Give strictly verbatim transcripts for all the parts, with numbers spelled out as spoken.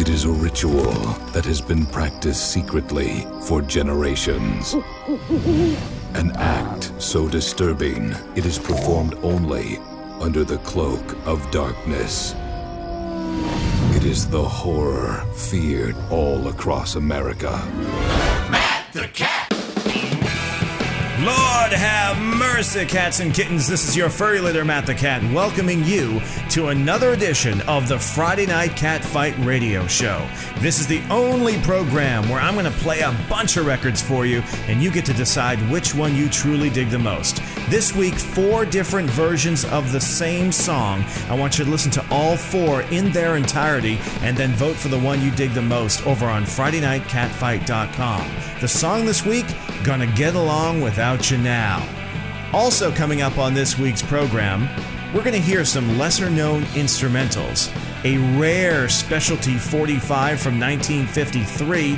It is a ritual that has been practiced secretly for generations. An act so disturbing, it is performed only under the cloak of darkness. It is the horror feared all across America. Matt the Cat! Lord have mercy, cats and kittens. This is your furry leader, Matt the Cat, welcoming you to another edition of the Friday Night Cat Fight Radio Show. This is the only program where I'm going to play a bunch of records for you, and you get to decide which one you truly dig the most. This week, four different versions of the same song. I want you to listen to all four in their entirety, and then vote for the one you dig the most over on Friday Night Cat Fight dot com. The song this week, Gonna Get Along Without You Now. Also coming up on this week's program, we're going to hear some lesser-known instrumentals, a rare specialty forty-five from nineteen fifty-three,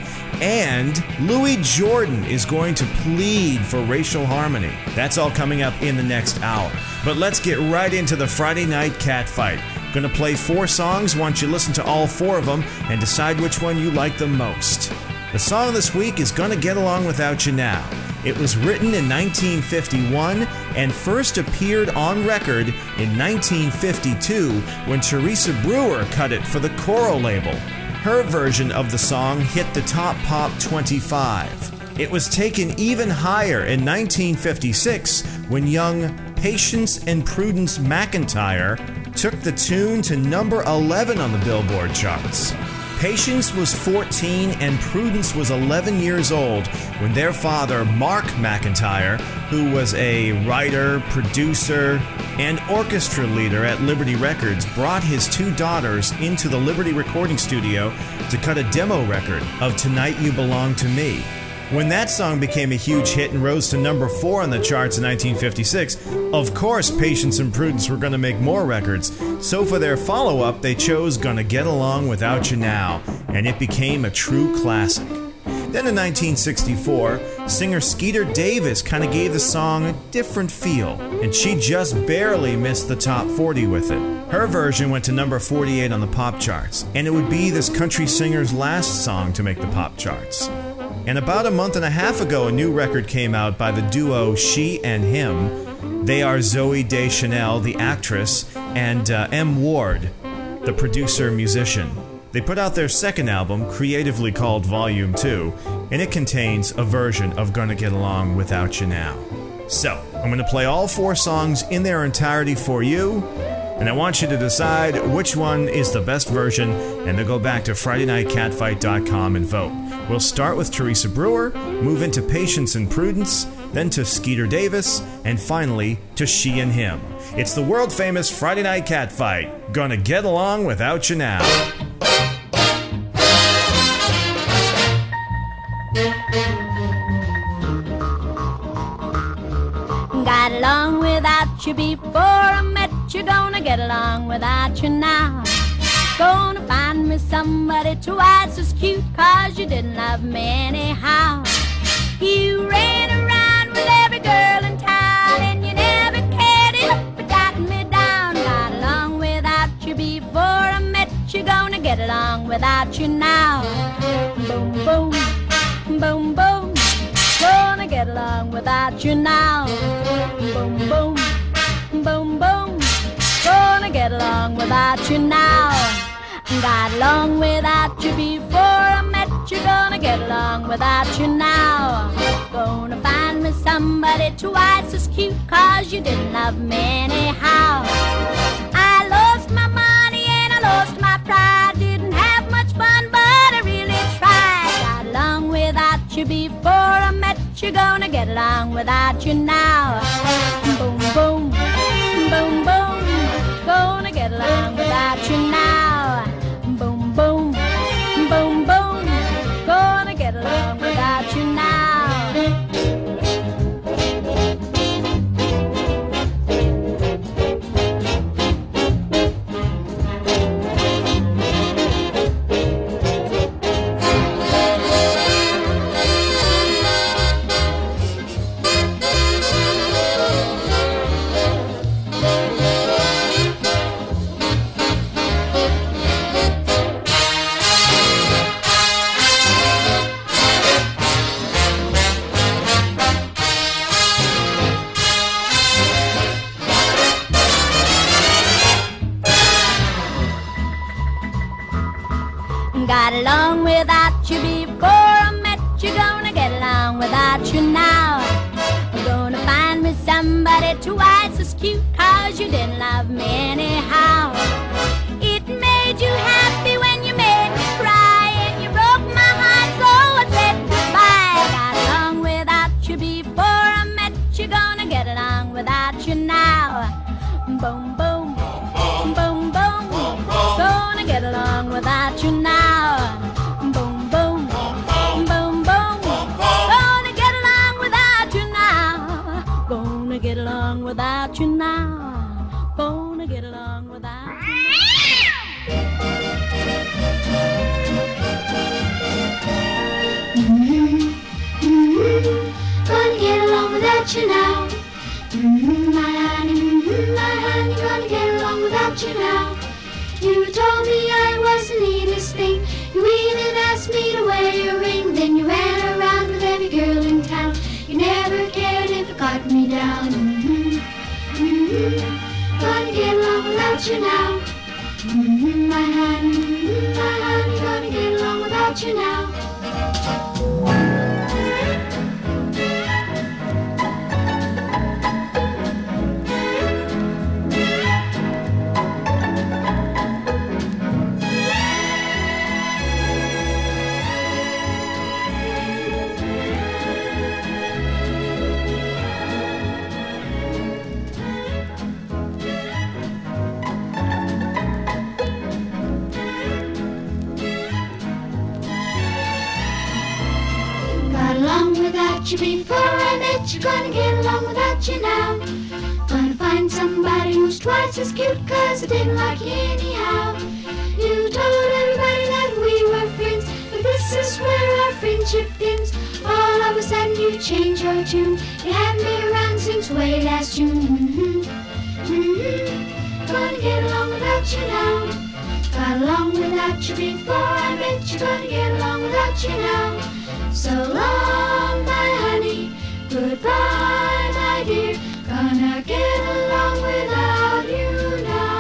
and Louis Jordan is going to plead for racial harmony. That's all coming up in the next hour. But let's get right into the Friday Night Cat Fight. Going to play four songs, want you to listen to all four of them and decide which one you like the most. The song this week is Gonna Get Along Without You Now. It was written in nineteen fifty-one and first appeared on record in nineteen fifty-two when Teresa Brewer cut it for the Coro label. Her version of the song hit the Top Pop twenty-five. It was taken even higher in nineteen fifty-six when young Patience and Prudence McIntyre took the tune to number eleven on the Billboard charts. Patience was fourteen and Prudence was eleven years old when their father, Mark McIntyre, who was a writer, producer, and orchestra leader at Liberty Records, brought his two daughters into the Liberty recording studio to cut a demo record of Tonight You Belong to Me. When that song became a huge hit and rose to number four on the charts in nineteen fifty-six, of course Patience and Prudence were going to make more records, so for their follow-up they chose Gonna Get Along Without You Now, and it became a true classic. Then in nineteen sixty-four, singer Skeeter Davis kind of gave the song a different feel, and she just barely missed the top forty with it. Her version went to number forty-eight on the pop charts, and it would be this country singer's last song to make the pop charts. And about a month and a half ago, a new record came out by the duo She and Him. They are Zooey Deschanel, the actress, and uh, M. Ward, the producer-musician. They put out their second album, creatively called Volume two, and it contains a version of Gonna Get Along Without You Now. So, I'm going to play all four songs in their entirety for you, and I want you to decide which one is the best version, and then go back to Friday Night Cat Fight dot com and vote. We'll start with Teresa Brewer, move into Patience and Prudence, then to Skeeter Davis, and finally to She and Him. It's the world-famous Friday Night Cat Fight, Gonna Get Along Without You Now. Got along without you before I met you, gonna get along without you now. Gonna find me somebody twice as cute, cause you didn't love me anyhow. You ran around with every girl in town, and you never cared enough for jotting me down. Got along without you before I met you, gonna get along without you now. Boom, boom, boom, boom, gonna get along without you now. Boom, boom, boom, boom, gonna get along without you now. Got along without you before I met you, gonna get along without you now. Gonna find me somebody twice as cute, cause you didn't love me anyhow. I lost my money and I lost my pride, didn't have much fun but I really tried. Got along without you before I met you, gonna get along without you now. Boom, boom, boom, boom, gonna get along without you now. Boom, boom, boom, boom, gonna get along without you now. Got along without you before I met you, gonna get along without you now. I'm gonna find me somebody twice as cute, cause you didn't love me anyhow. It made you happy when you made me cry, and you broke my heart, so I said goodbye. Got along without you before I met you, gonna get along without you now. Boom, boom, boom, boom, boom, gonna get along without you now. Boom, boom, boom, boom, gonna get along without you now. Gonna get along without you now. Gonna get along without you now. Mm-hmm. Mm-hmm. Gonna get along without you now. Mm-hmm, my honey, mm-hmm, my honey, gonna get along without you now. You told me I was the neatest thing. You even asked me to wear your ring. Then you ran around with every girl in town. You never cared if it got me down. Mm-hmm, mm-hmm, gonna get along without you now. Mm-hmm, my honey, mm-hmm, my honey, gonna get along without you now. You before I met you, gonna get along without you now. Gonna find somebody who's twice as cute, cause I didn't like you anyhow. You told everybody that we were friends, but this is where our friendship ends. All of a sudden you changed your tune. You haven't been around since way last June. Mm-hmm. Mm-hmm. Gonna get along without you now. Got along without you before I met you, gonna get along without you now. So long, my honey, goodbye, my dear. Gonna get along without you now.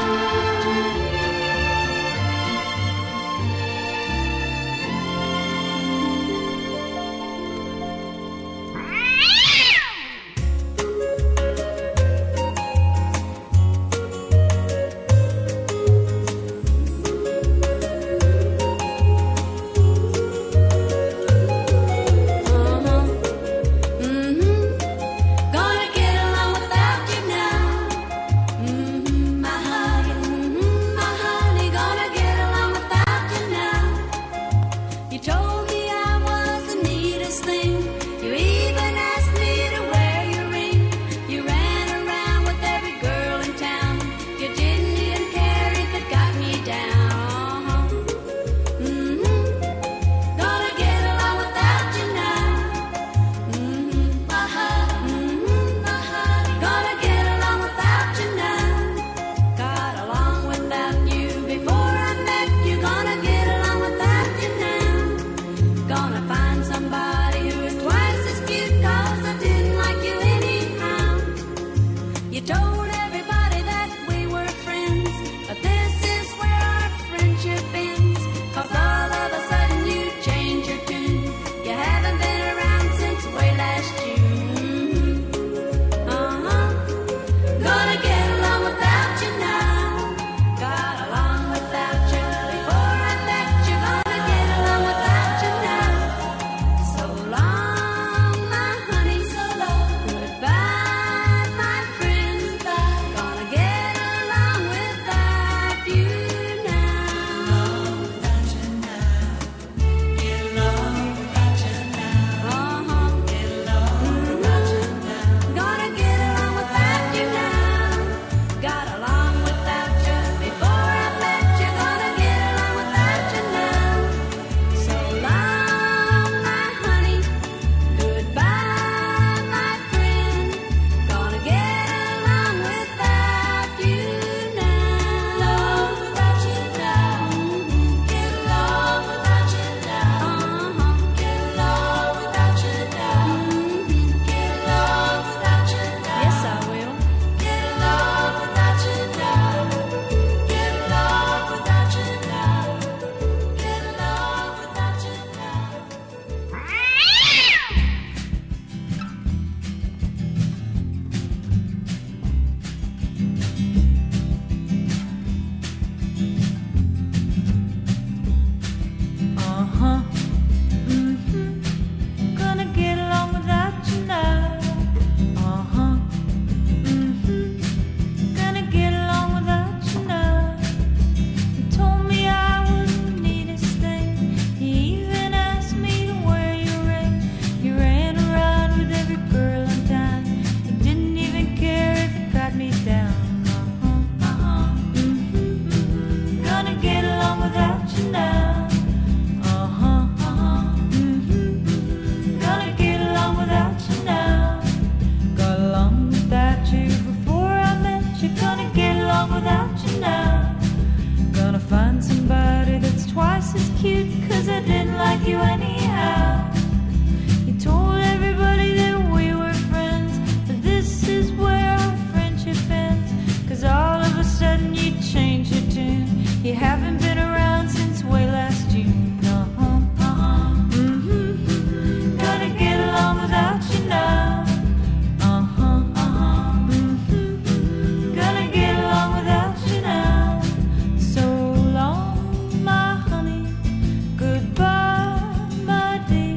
find somebody that's twice as cute, 'cause I didn't like you anyhow. You told everybody that we were friends, but this is where our friendship ends. 'Cause all of a sudden you changed your tune. You haven't been around since way last June. Uh-huh, uh-huh, mm-hmm. Gonna get along without you now. Uh-huh, uh-huh, mm-hmm. Gonna get along without you now. So long, my honey. Goodbye, my dear.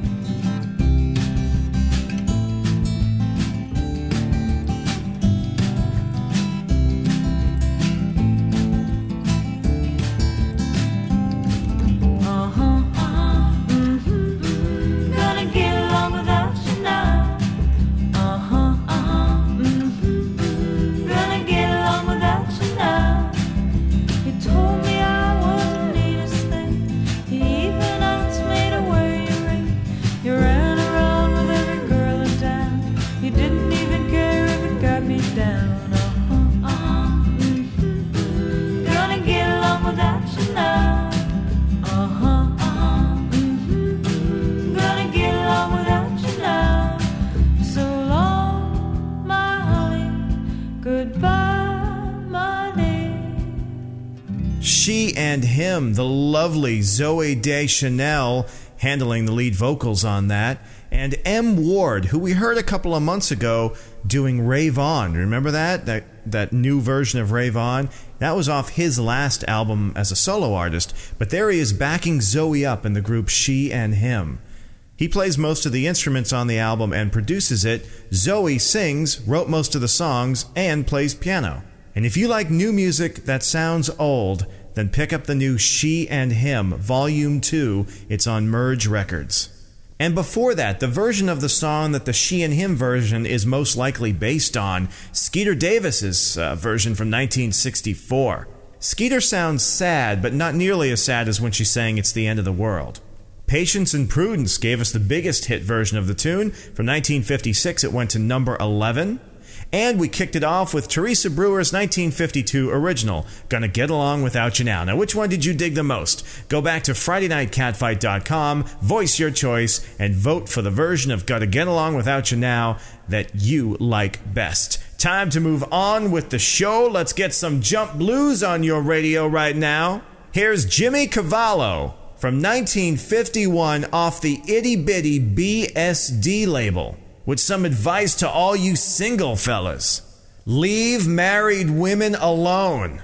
She and Him, the lovely Zooey Deschanel handling the lead vocals on that, and M. Ward, who we heard a couple of months ago doing Rave On. Remember that? That that new version of Rave On? That was off his last album as a solo artist, but there he is backing Zoe up in the group She and Him. He plays most of the instruments on the album and produces it. Zoe sings, wrote most of the songs, and plays piano. And if you like new music that sounds old, then pick up the new She and Him, Volume two. It's on Merge Records. And before that, the version of the song that the She and Him version is most likely based on, Skeeter Davis's uh, version from nineteen sixty-four. Skeeter sounds sad, but not nearly as sad as when she sang It's the End of the World. Patience and Prudence gave us the biggest hit version of the tune. From nineteen fifty-six, it went to number eleven. And we kicked it off with Teresa Brewer's nineteen fifty-two original, Gonna Get Along Without You Now. Now, which one did you dig the most? Go back to Friday Night Catfight dot com, voice your choice, and vote for the version of Gonna Get Along Without You Now that you like best. Time to move on with the show. Let's get some jump blues on your radio right now. Here's Jimmy Cavallo from nineteen fifty-one off the Itty Bitty B S D label, with some advice to all you single fellas. Leave married women alone.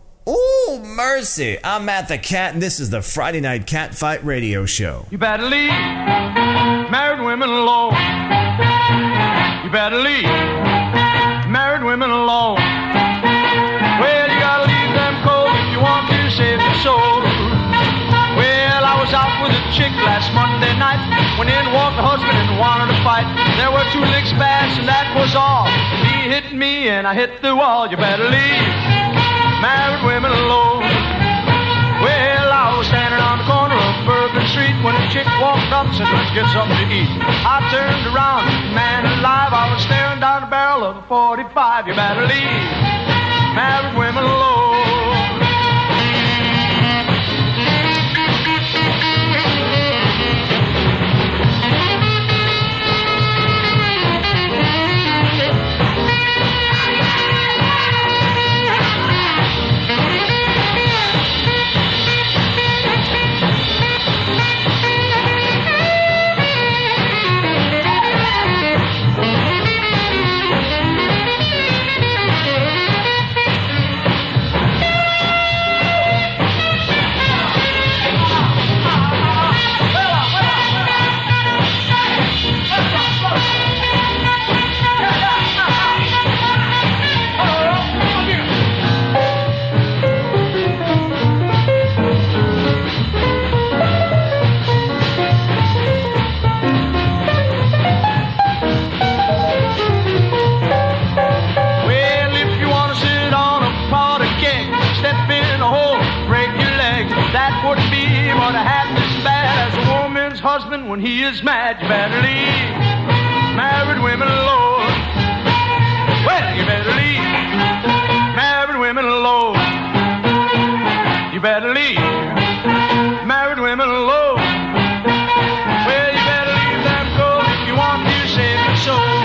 Ooh, mercy. I'm Matt the Cat, and this is the Friday Night Catfight Radio Show. You better leave married women alone. You better leave married women alone. Well, you gotta leave them cold if you want to save your soul. Well, I was out with a chick last Monday night, when in walked the husband and wanted to fight. There were two licks fast and that was all. He hit me and I hit the wall. You better leave married women alone. Well, I was standing on the corner of Bourbon Street when a chick walked up and said, let's get something to eat. I turned around, man alive, I was staring down the barrel of a forty-five. You better leave married women alone. Husband when he is mad, you better leave married women alone. Well, you better leave married women alone. You better better leave married women alone. Well, you better leave them cold if you want to save your soul.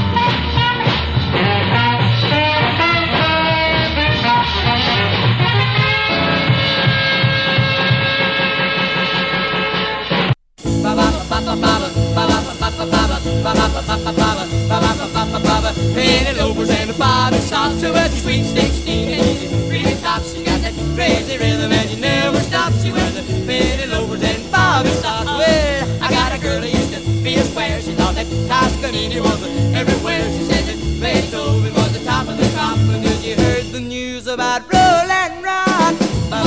Penny loafers and a bobby socks, so but she's sweet sixteen and she's really top. She got that crazy rhythm and she never stops. She wears the penny loafers and bobby socks. Well, I got a girl who used to be a square. She thought that Toscanini was everywhere. She said that Beethoven was the top of the crop until she heard the news about roll and rock.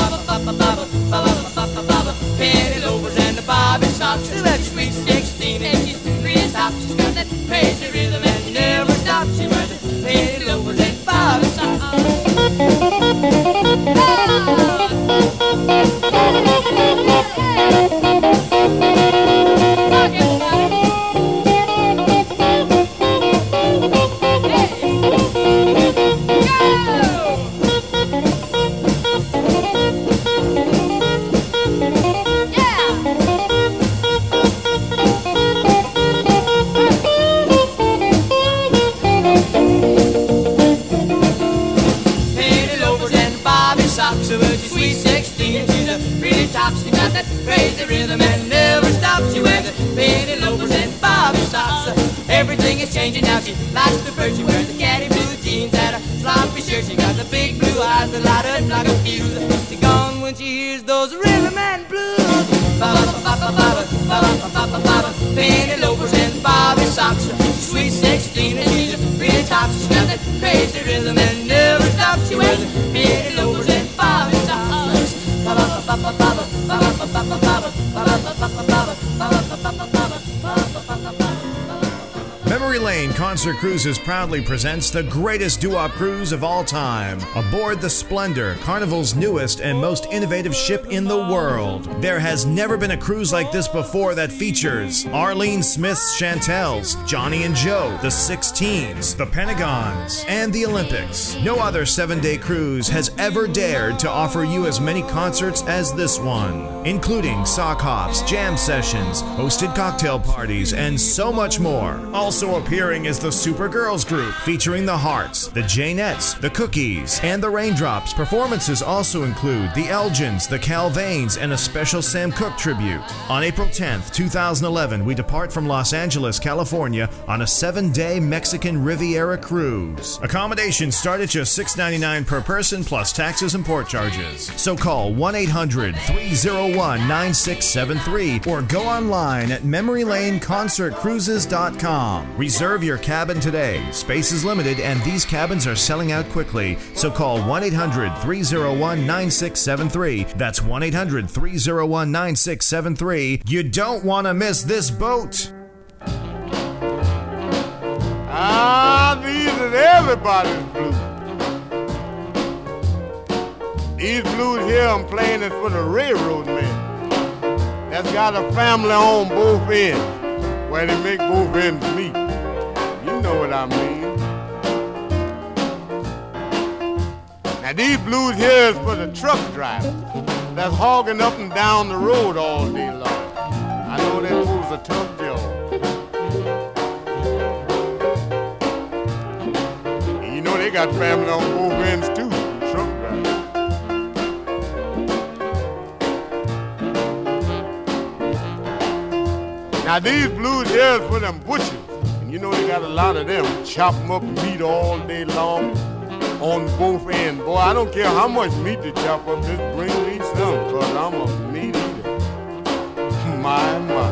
Penny loafers and the bobby socks, so but she's sweet sixteen and she's really top. She's got that crazy rhythm and she never stops. She wears the penny loafers and bobby socks. She got that crazy rhythm and never stops. She wears the penny loafers and bobby socks. Everything is changing now. She likes the bird. She wears the caddy blue jeans and a sloppy shirt. She got the big blue eyes that light up like a fuse. She's gone when she hears those rhythm and blues. Penny loafers and bobby socks. She's sweet sixteen and she's really top. She got that crazy rhythm and never stops. She wears the penny loafers and bobby socks. Memory Lane Concert Cruises proudly presents the greatest doo-wop cruise of all time. Aboard the Splendor, Carnival's newest and most innovative ship in the world. There has never been a cruise like this before that features Arlene Smith's Chantels, Johnny and Joe, the Sixteens, the Pentagons, and the Olympics. No other seven-day cruise has ever dared to offer you as many concerts as this one, including sock hops, jam sessions, hosted cocktail parties, and so much more. Also appearing is the Supergirls group, featuring the Hearts, the Janettes, the Cookies, and the Raindrops. Performances also include the Elgins, the Calvains, and a special Sam Cooke tribute. On April tenth, two thousand eleven, we depart from Los Angeles, California on a seven-day Mexican Riviera cruise. Accommodations start at just six dollars and ninety-nine cents per person plus taxes and port charges. So call one eight hundred, three oh one, nine six seven three or go online at memory lane concert cruises dot com. Reserve your cabin today. Space is limited and these cabins are selling out quickly. So call one eight hundred, three oh one, nine six seven three. That's one eight hundred, three oh one, nine six seven three. You don't want to miss this boat. Ah, these is everybody's blues. These blues here I'm playing is for the railroad men that's got a family on both ends, where they make both ends meet. You know what I mean. Now these blues here is for the truck drivers that's hogging up and down the road all day long. I know that was a tough job. And you know they got family on both ends too, the truck drivers. Now these blues here is for them butchers. And you know they got a lot of them. Chop them up meat all day long on both ends. Boy, I don't care how much meat they chop up, just bring me some, because I'm a meat eater. My, my.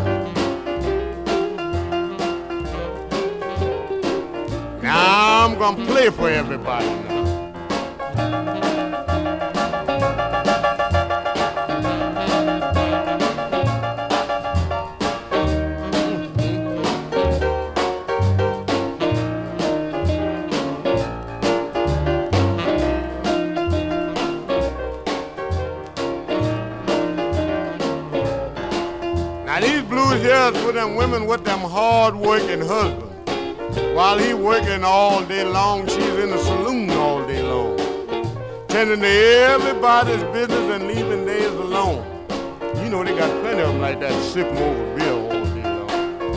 Now I'm gonna play for everybody now. Here's for them women with them hard-working husbands. While he working all day long, she's in the saloon all day long, tending to everybody's business and leaving their You know, they got plenty of them like that, sipping over beer all day long.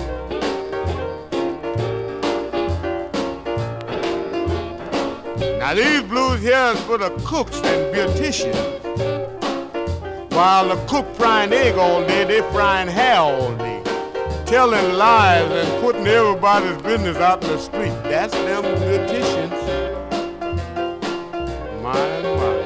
Now, these blues here is for the cooks and beauticians. While the cook frying egg all day, they frying hair all day. Telling lies and putting everybody's business out in the street. That's them beauticians. My, my.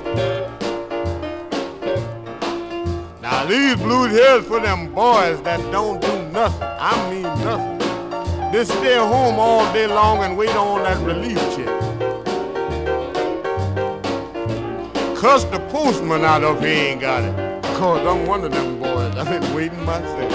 Now these blues here is for them boys that don't do nothing. I mean nothing. They stay home all day long and wait on that relief check. Cuss the postman out if he ain't got it. Cause I'm one of them boys. I've been waiting myself.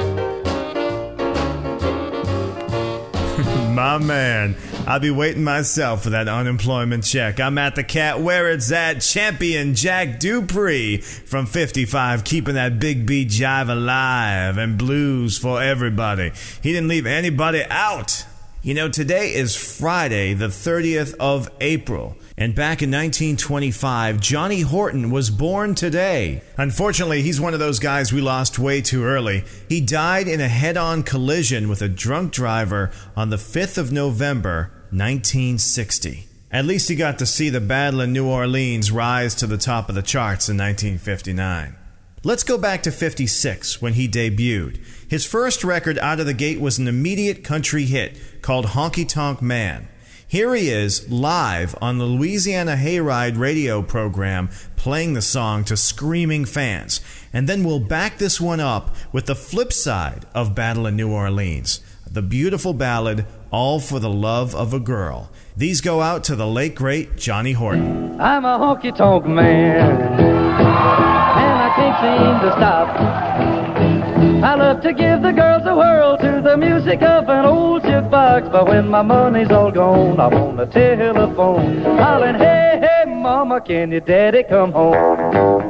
My man, I'll be waiting myself for that unemployment check. I'm at the Cat where it's at. Champion Jack Dupree from fifty-five, keeping that big beat jive alive and blues for everybody. He didn't leave anybody out. You know, today is Friday, the thirtieth of April. And back in nineteen twenty-five, Johnny Horton was born today. Unfortunately, he's one of those guys we lost way too early. He died in a head-on collision with a drunk driver on the fifth of November, nineteen sixty. At least he got to see the Battle of New Orleans rise to the top of the charts in nineteen fifty-nine. Let's go back to fifty-six when he debuted. His first record out of the gate was an immediate country hit called Honky Tonk Man. Here he is, live on the Louisiana Hayride radio program, playing the song to screaming fans. And then we'll back this one up with the flip side of Battle of New Orleans, the beautiful ballad, All for the Love of a Girl. These go out to the late, great Johnny Horton. I'm a honky-tonk man, and I can't seem to stop. I love to give the girls a whirl to the music of an old jukebox, but when my money's all gone, I'm on the telephone, hollering, hey, hey, mama, can your daddy come home?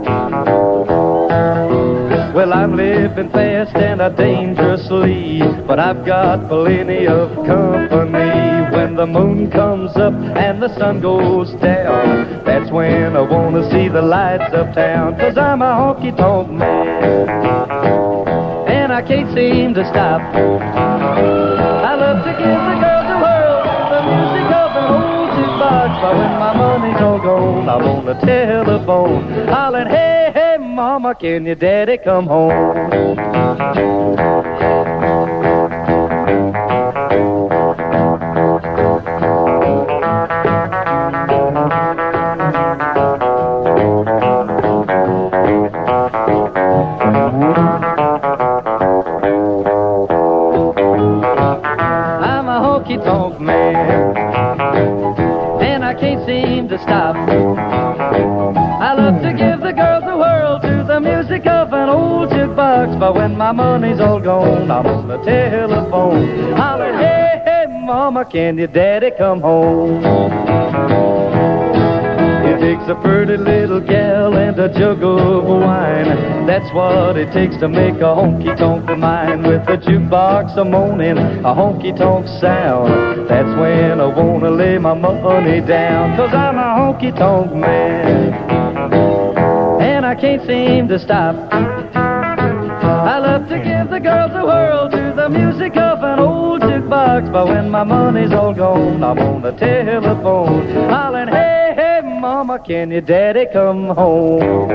Well, I'm living fast and I dangerously, but I've got plenty of company. When the moon comes up and the sun goes down, that's when I want to see the lights of town, 'cause I'm a honky-tonk man, and I can't seem to stop. I love to give the girls a whirl to the music of an old jukebox, but when my money's all gone, I'm on the telephone, hollering, hey, hey, mama, can your daddy come home? I'm a honky-tonk man, and I can't seem to stop. I love to give the girls a whirl to the music of an old jukebox, but when my money's all gone, I'm on the telephone, hollering, hey, hey, mama, can your daddy come home? It takes a pretty little gal and a jug of wine. That's what it takes to make a honky-tonk of mine. With a jukebox a moaning, a honky-tonk sound, that's when I wanna lay my money down, 'cause I'm a honky-tonk man, and I can't seem to stop. I love to give the girls a whirl to the music of an old jukebox, but when my money's all gone, I'm on the telephone, hollering, hey, hey, mama, can your daddy come home?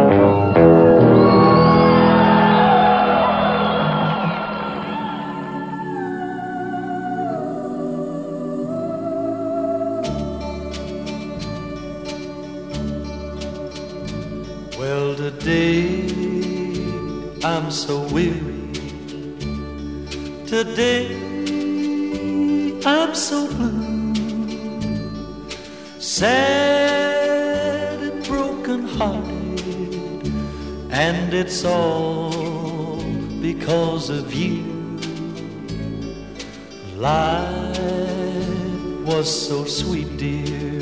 Well, today I'm so weary. Today I'm so blue, sad and broken hearted, and it's all because of you. Life was so sweet, dear.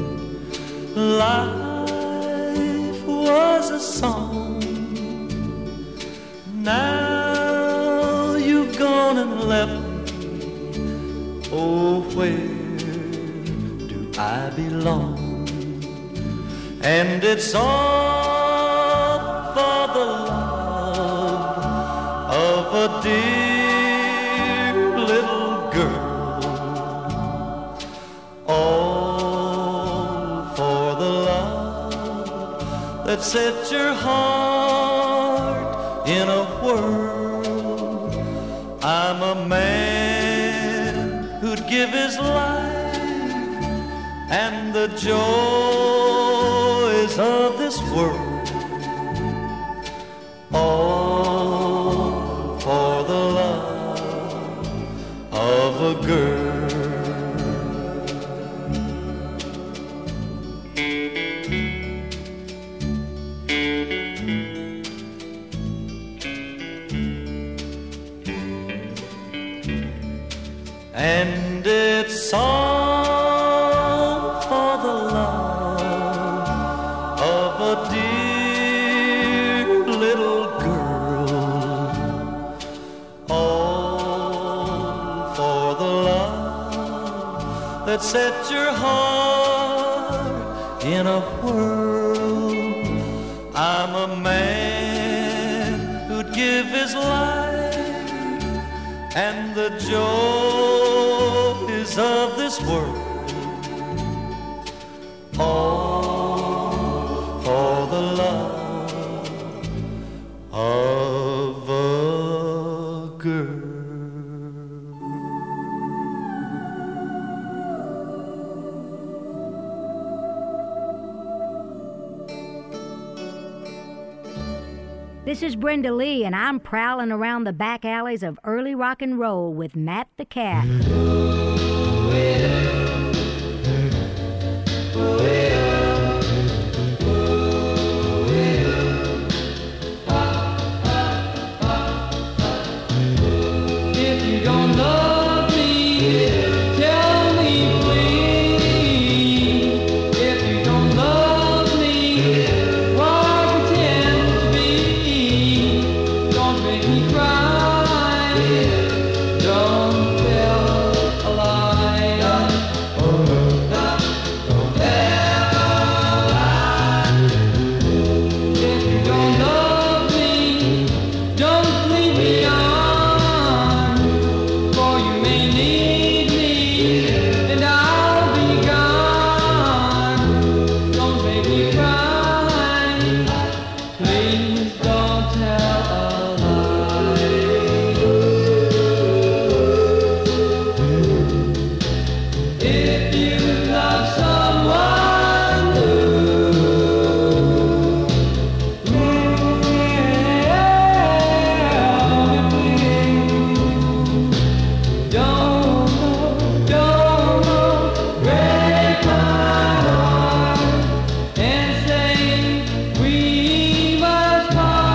Life was a song. Now you've gone and left me. Oh, where do I belong? And it's all for the love a dear little girl, all for the love that set your heart in a whirl. I'm a man who'd give his life and the joys of this world, all for the love of a girl. And it's all for the love of a dear little girl, all for the love that set your heart in a whirl. I'm a man who'd give his life and the joys of this world, all for the love of a girl. This is Brenda Lee, and I'm prowling around the back alleys of early rock and roll with Matt the Cat. If you don't love me, tell me please. If you don't love me, why pretend to be? Don't make me cry. Don't tell a lie. Don't tell a lie. If you don't love me, don't leave me on. For you may need me, and I'll be gone. Don't make me cry. Please don't tell a lie. If you love someone new, tell me please. Don't know, don't know, break my heart and say we must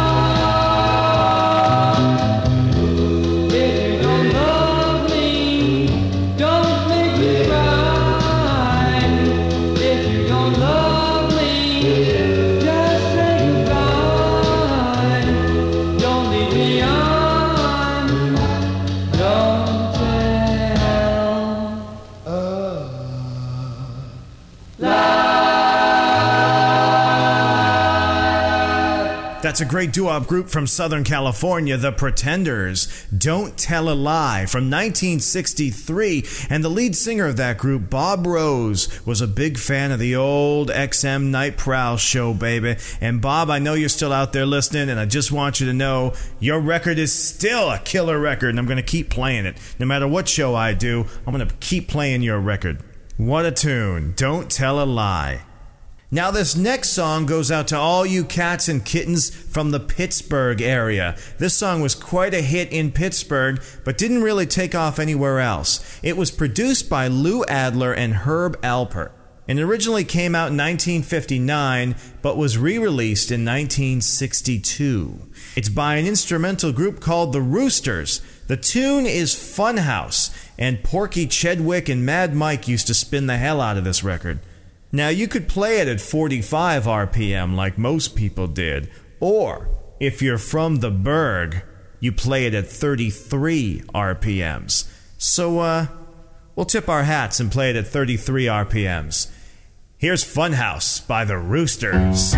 part. If you don't love me, don't make me cry. If you don't love me, just say goodbye. Don't leave me on. Don't tell a lie. That's a great doo-wop group from Southern California, The Pretenders. Don't Tell a Lie from nineteen sixty-three. And the lead singer of that group, Bob Rose, was a big fan of the old X M Night Prowl show, baby. And Bob, I know you're still out there listening, and I just want you to know your record is still a killer record, and I'm going to keep playing it. No matter what show I do, I'm going to keep playing your record. What a tune. Don't Tell a Lie. Now this next song goes out to all you cats and kittens from the Pittsburgh area. This song was quite a hit in Pittsburgh, but didn't really take off anywhere else. It was produced by Lou Adler and Herb Alpert, and originally came out in nineteen fifty-nine, but was re-released in nineteen sixty-two. It's by an instrumental group called the Roosters. The tune is Funhouse, and Porky Chedwick and Mad Mike used to spin the hell out of this record. Now, you could play it at forty-five R P M like most people did, or if you're from the Berg, you play it at thirty-three R P Ms. So, uh, we'll tip our hats and play it at thirty-three R P Ms. Here's Funhouse by the Roosters.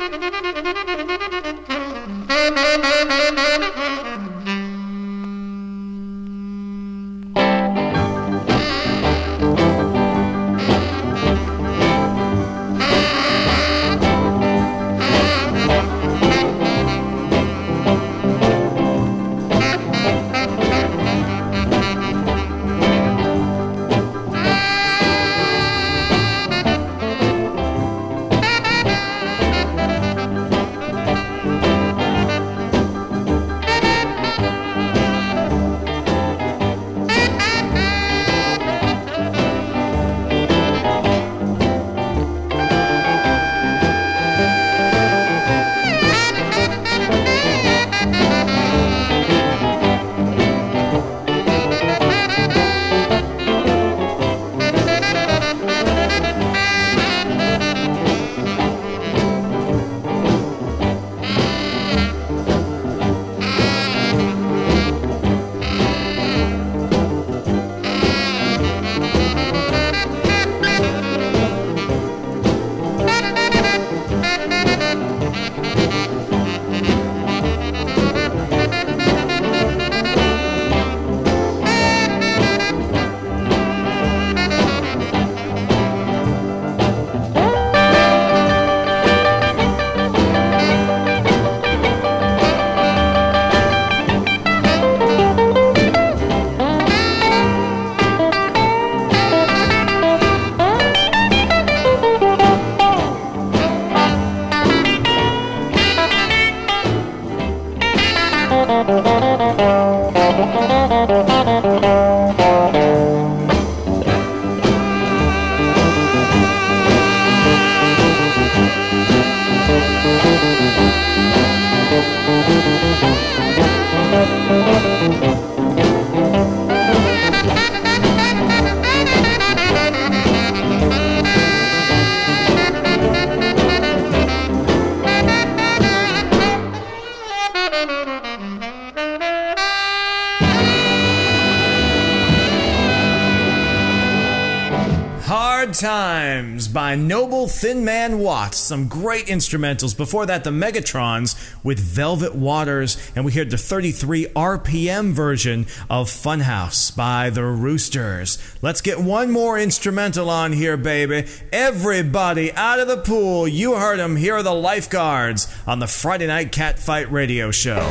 Hard Times by Noble Thin Man Watts. Some great instrumentals. Before that, the Megatrons with Velvet Waters, and we heard the thirty-three R P M version of Funhouse by the Roosters. Let's get one more instrumental on here, baby. Everybody out of the pool. You heard them. Here are the Lifeguards on the Friday Night Catfight Radio Show.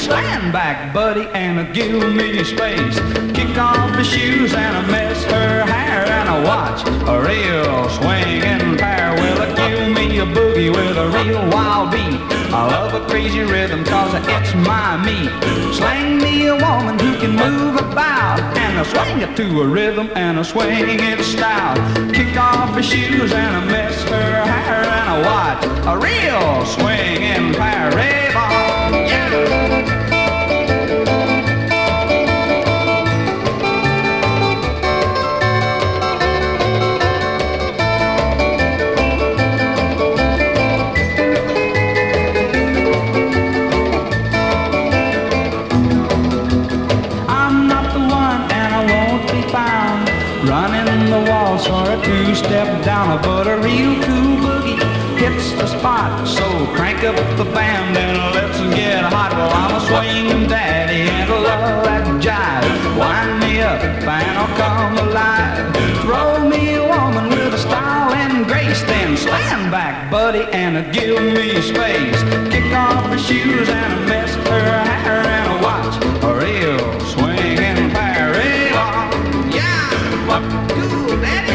stand back, buddy, and give me space. Kick off her shoes and mess her hair and a watch a real swinging pair. Well, give me a boogie with a real wild beat. I love a crazy rhythm cause it's my meat. Slang me a woman who can move about and a swing it to a rhythm and a swing it style. Kick off her shoes and a mess her hair and a watch a real swinging pair. Rave on, yeah. Or a two-step down, but a real cool boogie hits the spot. So crank up the band and let's get hot. Well, I'm a swing daddy and I love that jive. Wind me up and I'll come alive. Throw me a woman with a style and grace. Then stand back, buddy, and give me space. Kick off her shoes and mess her hair and watch a real swinging pair. Yeah, what do that?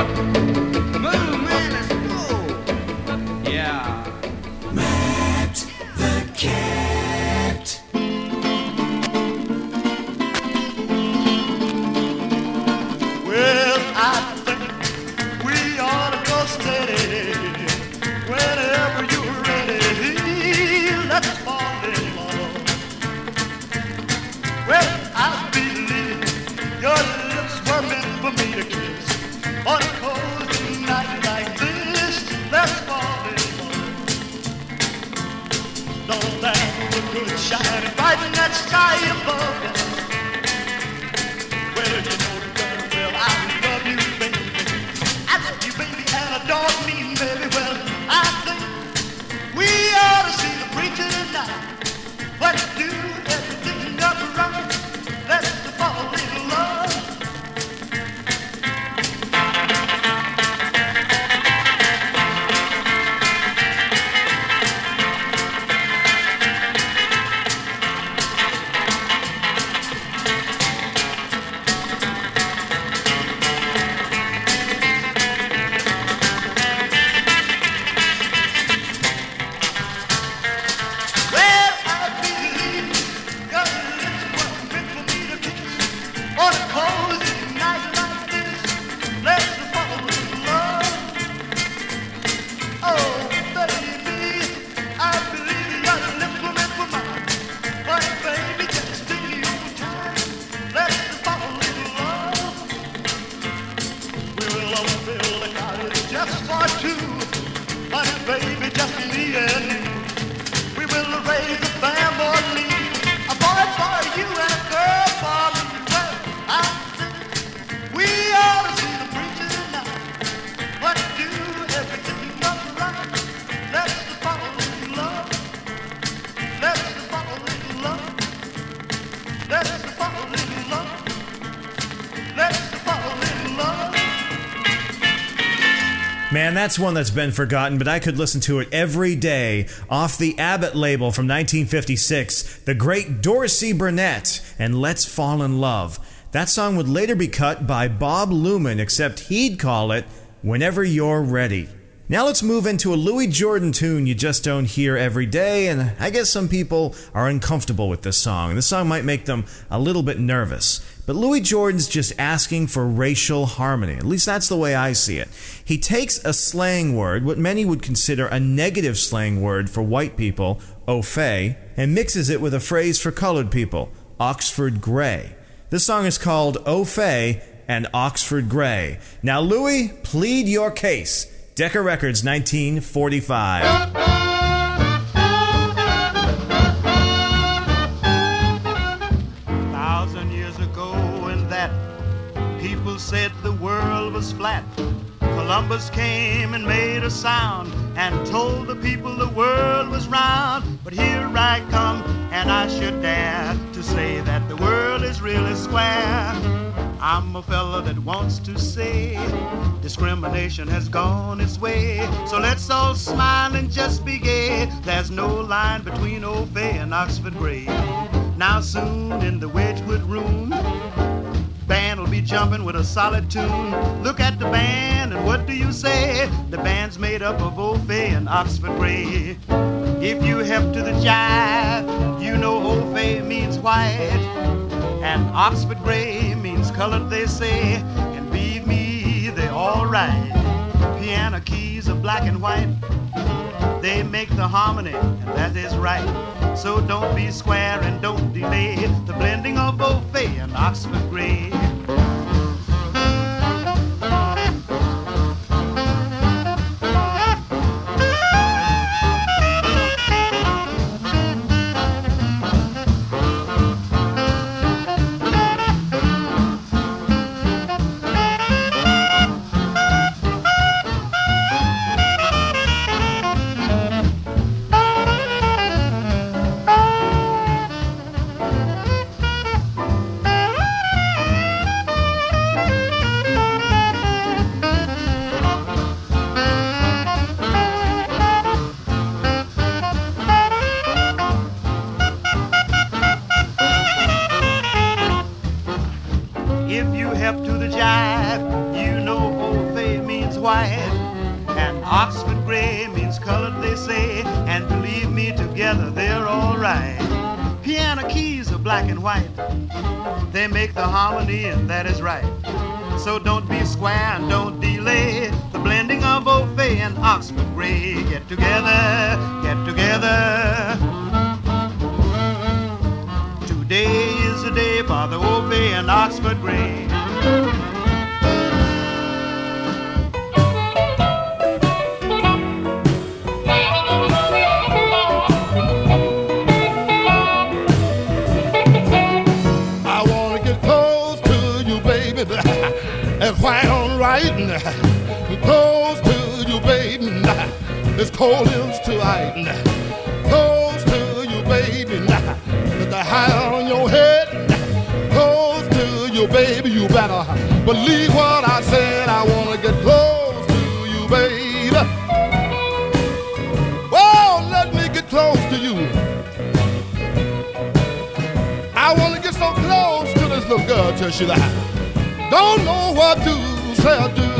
Shining bright in that sky above us. Well, you know the girl, well, I love you, baby. I love you, baby, and I don't mean, baby. Well, I think we ought to see the preacher tonight. What do everything up right? Let's fall in love. Man, that's one that's been forgotten, but I could listen to it every day off the Abbott label from nineteen fifty-six, the great Dorsey Burnett and Let's Fall in Love. That song would later be cut by Bob Luman, except he'd call it Whenever You're Ready. Now let's move into a Louis Jordan tune you just don't hear every day, and I guess some people are uncomfortable with this song. This song might make them a little bit nervous. But Louis Jordan's just asking for racial harmony. At least that's the way I see it. He takes a slang word, what many would consider a negative slang word for white people, au fait, and mixes it with a phrase for colored people, Oxford Grey. This song is called Au Fait and Oxford Grey. Now, Louis, plead your case. Decca Records, nineteen forty-five. Thousand years ago in that people said the world was flat. Columbus came and made a sound and told the people the world was round. But here I come and I should dare to say that the world is really square. I'm a fella that wants to say discrimination has gone its way. So let's all smile and just be gay. There's no line between Old Fay and Oxford Gray. Now soon in the Wedgwood room, band will be jumping with a solid tune. Look at the band and what do you say? The band's made up of Old Fay and Oxford Gray. If you hep to the jive, you know Old Fay means white, and Oxford Gray means colored, they say. And believe me, they're all right. Piano keys are black and white. They make the harmony, and that is right. So don't be square and don't delay the blending of Old Fay and Oxford Gray. They make the harmony, and that is right. So don't be square and don't delay the blending of Old Fay and Oxford Gray. Get together, get together. Today is the day for the Old Fay and Oxford Gray. Close to you, baby. This cold is too hot. Close to you, baby. With the high on your head. Close to you, baby. You better believe what I said. I wanna get close to you, baby. Whoa, let me get close to you. I wanna get so close to this little girl till she die. Don't know what to say or do.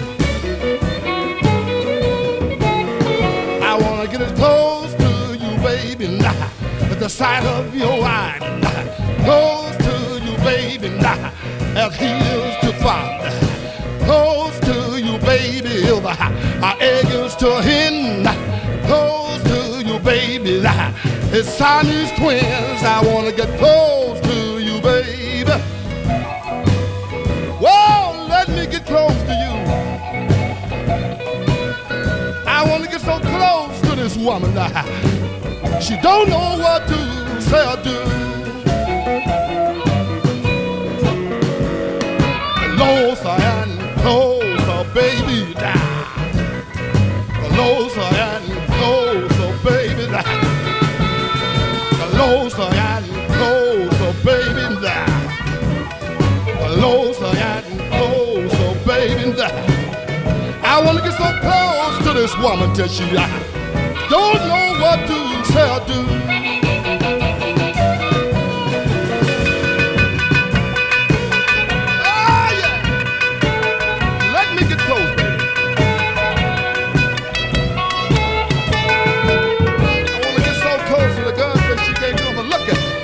I wanna get as close to you, baby, nah, at the sight of your eye, nah, close to you, baby, nah, as he is to father, close to you, baby, our egg is to him, nah, close to you, baby, nah, it's Siamese twins. I wanna get close to you, baby. Whoa, let me get close to you. I want to get so close to this woman now. She don't know what to say or do. Closer and closer, baby, now. Closer and closer, baby, now. Closer and closer, baby, now. Closer and closer, baby, now. I want to get so close to this woman till she I don't know what to say or do. Oh, yeah. Let me get close, baby. I want to get so close to the girl till she can't come and look at me.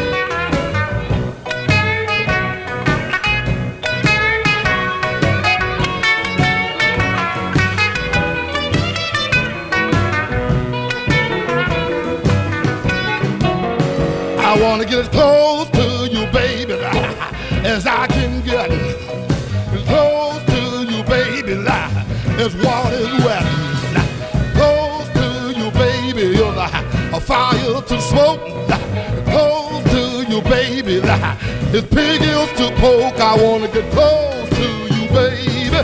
I want to get as close to you, baby, as I can get. As close to you, baby, as water's wet. Close to you, baby, you're a fire to smoke. Close to you, baby, as pig is to poke. I want to get close to you, baby.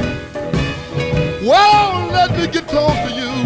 Whoa, let me get close to you.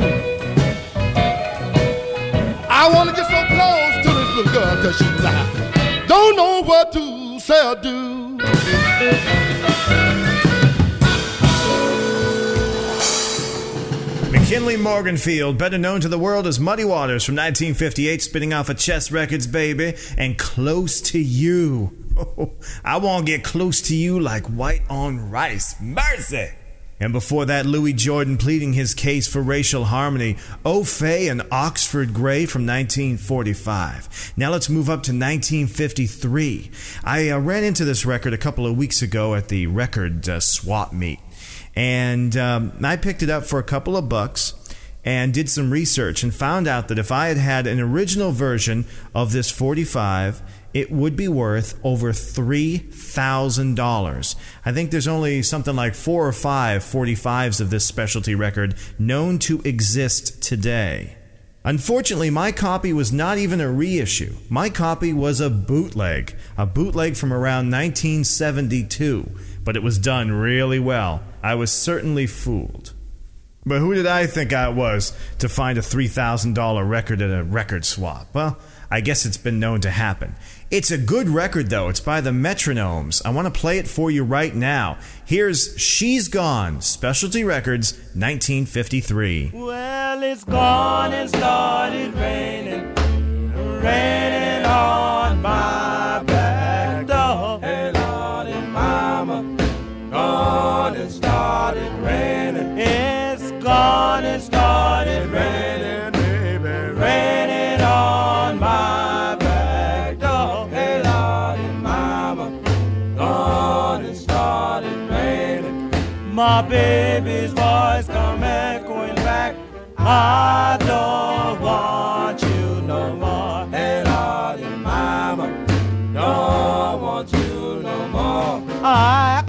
I want to get so close to this little girl till she die. Don't know what to say or do. McKinley Morganfield, better known to the world as Muddy Waters, from nineteen fifty-eight, spinning off of Chess Records, baby, and Close to You. Oh, I want to get close to you like white on rice. Mercy! And before that, Louis Jordan pleading his case for racial harmony, O'Fay and Oxford Gray from nineteen forty-five. Now let's move up to nineteen fifty-three. I uh, ran into this record a couple of weeks ago at the record uh, swap meet. And um, I picked it up for a couple of bucks and did some research and found out that if I had had an original version of this forty-five, it would be worth over three thousand dollars. I think there's only something like four or five forty-fives of this specialty record known to exist today. Unfortunately, my copy was not even a reissue. My copy was a bootleg, a bootleg from around nineteen seventy-two, but it was done really well. I was certainly fooled. But who did I think I was to find a three thousand dollars record at a record swap? Well, I guess it's been known to happen. It's a good record, though. It's by the Metronomes. I want to play it for you right now. Here's She's Gone, Specialty Records, nineteen fifty-three. Well, it's gone and started raining, raining on my back door. Hey, Lord and Mama, gone and started raining. It's gone and started raining, baby, raining on my back door. Hey, Lord and Mama, gone and started raining. My baby's voice come echoing back. I don't want you no more. Hey, Lord and Mama, don't want you no more. I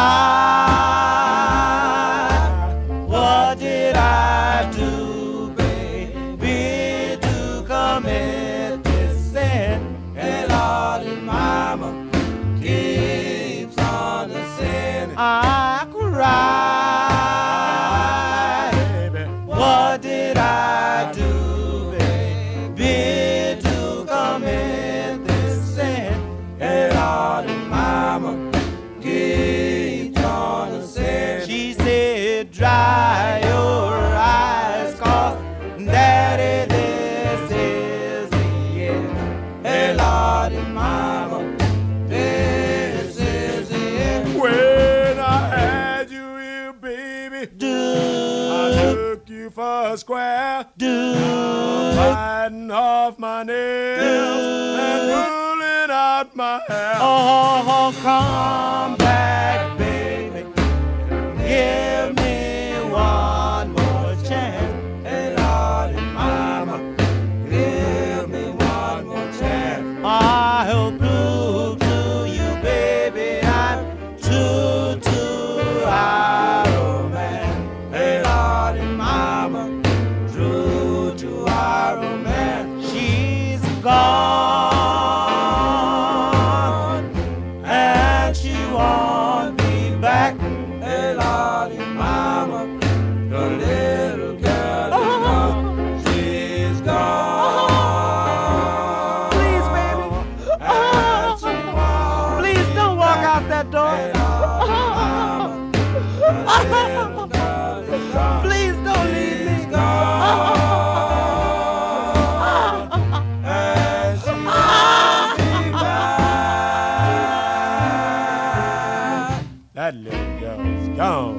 cried. What did I do, baby, to commit this sin? Hey, Lord and Mama keeps on the sin. I cried. Baby, what did I do, baby, to commit this sin? Hey, Lord and Mama keeps on the sin. She said, dry your eyes, cause Daddy, this is the end. Hey, Lord and Mama, this is the end. When I had you here, baby, do I took you for a square, do I'm biting off my nails do and pulling out my hair. Oh, come back, baby, give me one more chance. Hey, Lord and Mama, give me one more chance. I'll prove to you, baby, I'm true to our romance. Hey, Lord and Mama, true to our romance. She's gone and she won't be back. Hey, Lord and Mama, the little girl is gone. She's gone. Please, baby. And she won't Please don't walk out that door. Hey, please don't leave me. And she won't be back. That little girl's gone.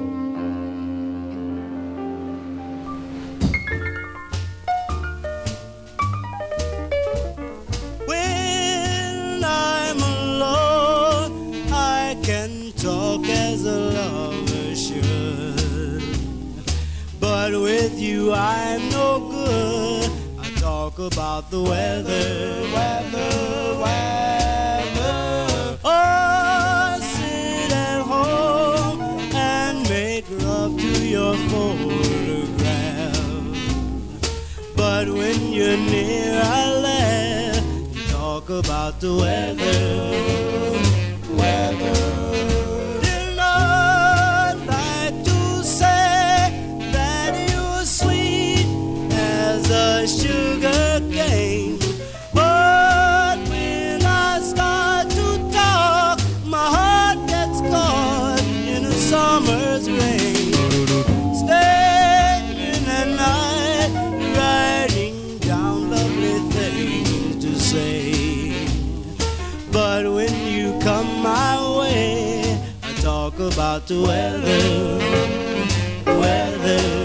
When I'm alone, I can talk as a lover should. But with you, I'm no good. I talk about the weather, weather, weather. Oh, sit at home and make love to your photograph. But when you're near, I laugh and talk about the weather, weather. Did not like to say that you're sweet as a sugar cane, but when I start to talk, my heart gets about the weather, weather.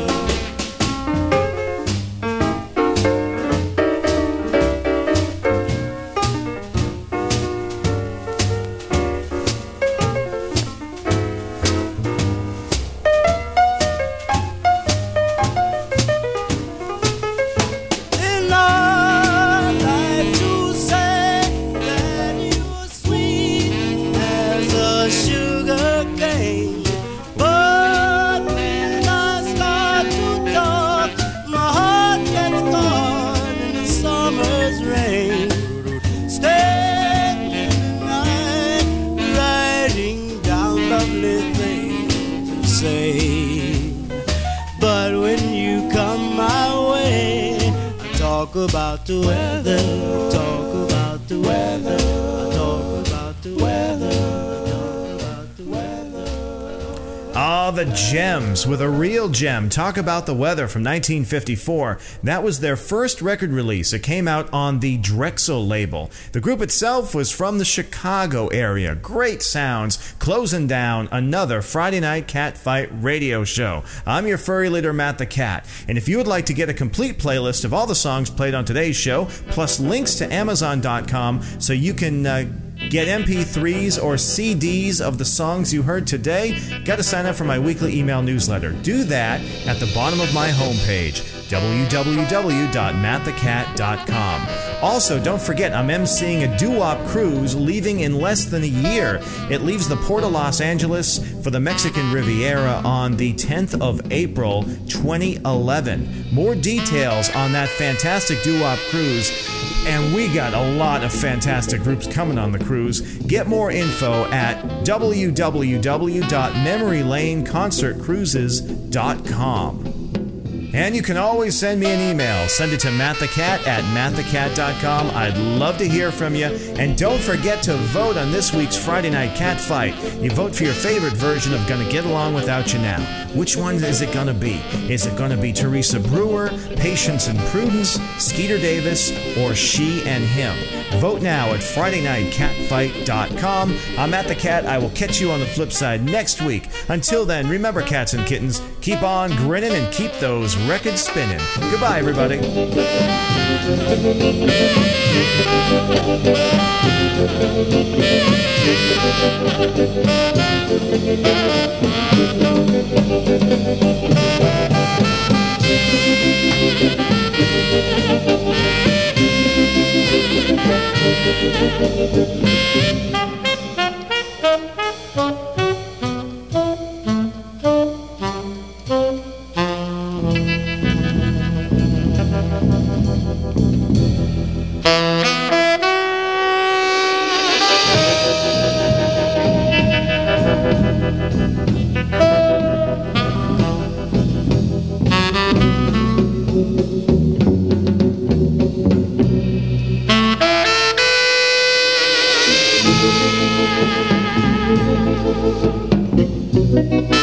About the weather, talk about the weather, talk about the weather, talk about the weather. Ah, the Gems with a real gem. Talk about the weather from nineteen fifty-four. That was their first record release. It came out on the Drexel label. The group itself was from the Chicago area. Great sounds. Closing down another Friday Night Cat Fight radio show. I'm your furry leader, Matt the Cat. And if you would like to get a complete playlist of all the songs played on today's show, plus links to Amazon dot com so you can uh, get M P threes or C Ds of the songs you heard today, got to sign up for my weekly email newsletter. Do that at the bottom of my homepage, w w w dot matt the cat dot com. Also, don't forget, I'm emceeing a doo-wop cruise leaving in less than a year. It leaves the Port of Los Angeles for the Mexican Riviera on the tenth of April, twenty eleven. More details on that fantastic doo-wop cruise, and we got a lot of fantastic groups coming on the cruise. Get more info at w w w dot memory lane concert cruises dot com. And you can always send me an email. Send it to mattthecat at matt the cat dot com. I'd love to hear from you. And don't forget to vote on this week's Friday Night Cat Fight. You vote for your favorite version of Gonna Get Along Without You Now. Which one is it gonna be? Is it gonna be Teresa Brewer, Patience and Prudence, Skeeter Davis, or She and Him? Vote now at friday night cat fight dot com. I'm Matt the Cat. I will catch you on the flip side next week. Until then, remember, cats and kittens, keep on grinning and keep those records spinning. Goodbye, everybody. Thank you.